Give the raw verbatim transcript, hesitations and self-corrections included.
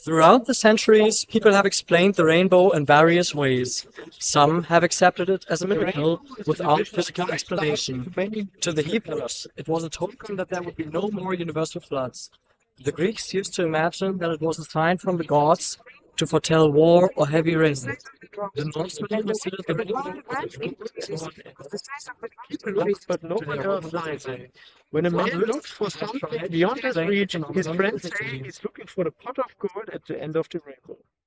Throughout the centuries, people have explained the rainbow in various ways. Some have accepted it as a miracle without physical explanation. To the Hebrews, it was a token that there would be no more universal floods. The Greeks used to imagine that it was a sign from the gods to foretell war or heavy rain. The Norsemen considered the rainbow as a truth Look, but no one else finds it. When a man looks for something beyond his reach, his friends say he's looking for the pot of gold at the end of the rainbow.